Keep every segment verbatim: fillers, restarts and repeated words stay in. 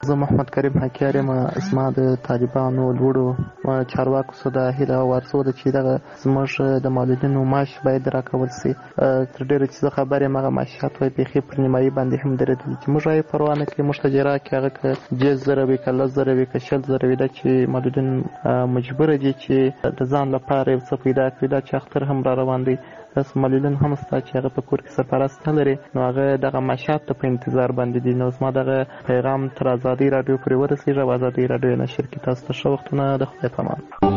زه محمد کریم حکیار یم. زما د طالبانو لوړو چارواکو څخه دا هیله او آرزو ده چې دغه زموږ د مولدینو معاش باید راکول سي. تر ډېره چې زه خبر یم هغه معاشات وایي بیخي پر نیمایي باندې هم درېدلي چې موږ یې پروا نه کوي. موږ ته چې راکړي هغه که جیز زره وي که لس زره وي که شل زره وي، دا چې مولدین مجبوره دي چې د ځان لپاره یو څه پیدا کړي. دا چې اختر هم را روان دی، داسې مولدین هم شته چې هغه په کور کې سرپرست نه لري، نو هغه دغه معاشات ته په انتظار باندې دي. نو زما دغه پیغام تر ازادۍ راډیو پورې ورسېږي او ازادۍ راډیو یې نشر کړي. تاسو ته ښه وختونه، د خدای په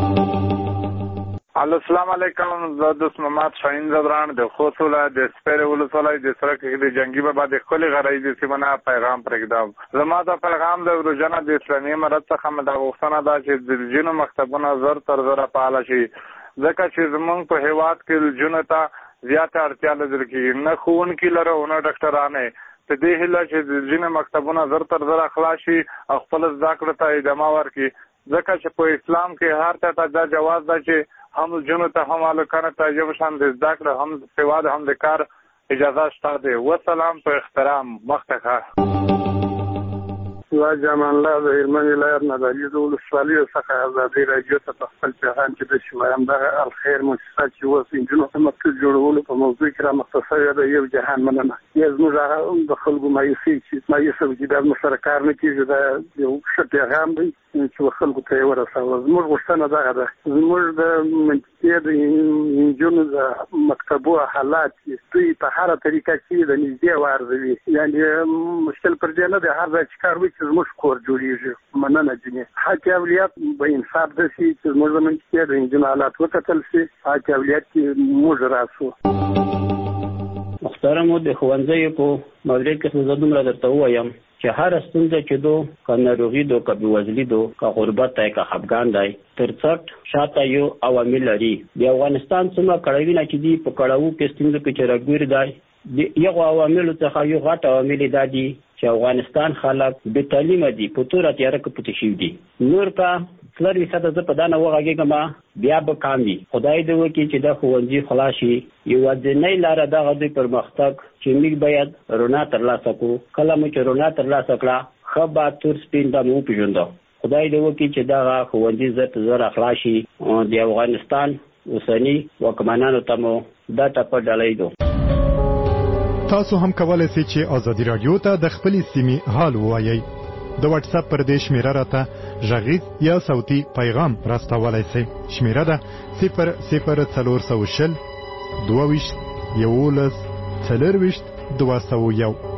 امان. السلام علیکم. زه دوست محمد شاهین زبران د خوست ولایت د سپیرې ولسوالۍ د سړک د جنګي بابا د ښکلې غرایزې سیمه نه پیغام پرېږدم. زما د پیغام د روزنه د اسلامي امارت څخه مې دا غوښتنه ده چې د ځینو مکتبونه زر تر زره فعاله شي، ځکه چې زمونږ په هېواد کې نجونو ته زیاته اړتیا لرل کېږي، نه ښوونکي لرو نه ډاکټرانې. په دې هیله چې د ځینو مکتبونه زر تر زره خلاص شي او خپل زده کړو ته ادامه ورکړي، ځکه چې په اسلام کې هر چا ته دا جواز ده چې هم نجونو ته هم هلکانو ته یو شان د زده کړې هم د سواد هم د کار اجازه شته دی. وسلام، په احترام، مخته ښه. سیوا جامان الله د هلمند ولایت نه د علي د ولسوالیو څخه ازادۍ راډیو ته په خپل پیغام کې داسې وایم، دغه الخیر مؤسسه چې اوس نجونو ته مکتب جوړولو په موضوع کې رامخته شوې ده، یو جهان مننه. یا زموږ هغه د خلکو مایوسي چې مایوسه وي چې دا زموږ سره کار نه کېږي، دا یو ښه پیغام دی چې خلکو ته یې ورسوه. زموږ غوښتنه دغه ده، زموږ د منطقې د نجونو د مکتبو حالات دوی په هره طریقه کې د نږدې وارزوي، یعنې مشکل پر دې نه دی، هر ځای چې کار وي چې زموږ کور جوړېږي. مننه جنې. حق اولیت به انصاف داسې چې زموږ د منطقې د نجونو حالات وکتل شي، حق اولیت کې موږ راسو. محترمو، د ښوونځیو په مورد کې زه دومره درته ووایم چې هر ستونزه چې دو، که ناروغي دو، که بېوزلي دو، که غربت دی، که خفګان دی، تر څټ شاته یو عوامل لري. د افغانستان څومره کړاوونه چې دي، په کړاوو کې ستونزو کې چې راګیر دی، د یغو عواملو څخه یو غټ عوامل دا دي چې افغانستان خلک بې تعلیمه دي، په توره تیاره کې پټې شوي دي. نور که څلور فیصده زه په دا نه وغږېږم بیا به کام وي. خدای دې وکړي چې دا ښوونځي خلاص شي. یوازینۍ لاره دغه دی پرمختګ چې موږ باید رڼا ترلاسه کړو. کله مو چې رڼا ترلاسه کړه، ښه به تور سپین دا مو وپېژنده. خدای دې وکړي چې دغه ښوونځي زر تر زره خلاص شي. د افغانستان اوسني واکمنانو ته مو دا ټپه ډالۍ ده. تاسو هم کولای شئ چې ازادي راډیو ته د خپلې سیمې حال ووایئ. د واتس اپ پر دې شمیره راته غږیز یا صوتي پیغام راستولی شئ. شمیره ده صفر صفر څلور سوه شل دوه ویشت یولس څلور ویشت دوه سوه یو.